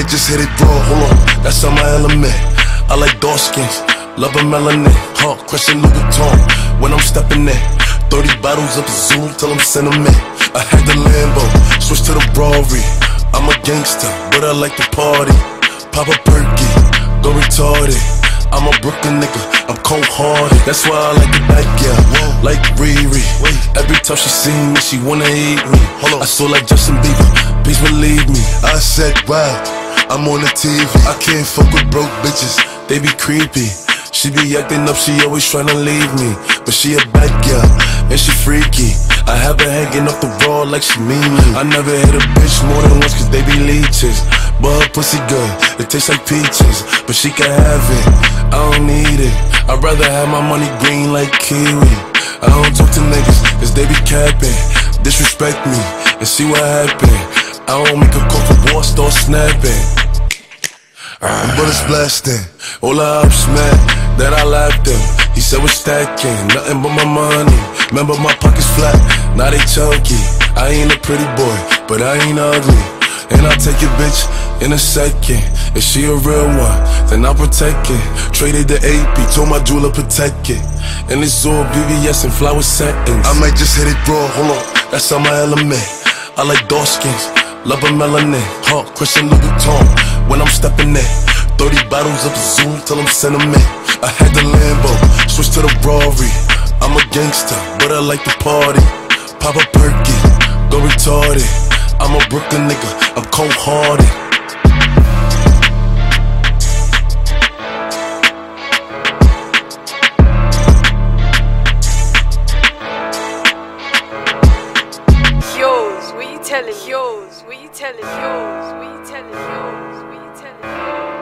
might just hit it raw, hold on, that's on my element. I like dark skins, love a melanin. Question Louis Vuitton when I'm stepping in. 30 bottles up the Zoom till I'm sending in. I had the Lambo, switch to the Rari. I'm a gangster, but I like to party. Pop a perky, go retarded. I'm a Brooklyn nigga, I'm cold-hearted. That's why I like it back, yeah, like Riri. Every time she see me, she wanna eat me. I saw like Justin Bieber, please believe me. I said, wow, I'm on the TV. I can't fuck with broke bitches, they be creepy. She be acting up, she always tryna leave me. But she a bad girl, and she freaky. I have her hanging off the wall like she mean me. I never hit a bitch more than once cause they be leeches. But her pussy good, it tastes like peaches. But she can have it, I don't need it. I'd rather have my money green like kiwi. I don't talk to niggas cause they be capping. Disrespect me and see what happen. I don't make a call for war, start snapping. Bullets blasting, all the ups man that I laughed him. He said we're stacking, nothing but my money. Remember my pockets flat, now they chunky. I ain't a pretty boy, but I ain't ugly. And I'll take your bitch in a second. If she a real one, then I'll protect it. Traded the AP, told my jeweler protect it. And it's all BBS and flower settings. I might just hit it raw, hold on, that's on my element. I like dark skins, love a melanin. Question Louis Vuitton when I'm stepping in. 30 bottles up the Zoom till I'm sending in. I had the Lambo, switch to the Rari. I'm a gangster, but I like to party. Pop a perky, go retarded. I'm a Brooklyn nigga, I'm cold-hearted. Yours, what you telling? Yours, what you telling? Yours, what you telling? Yours, what you telling?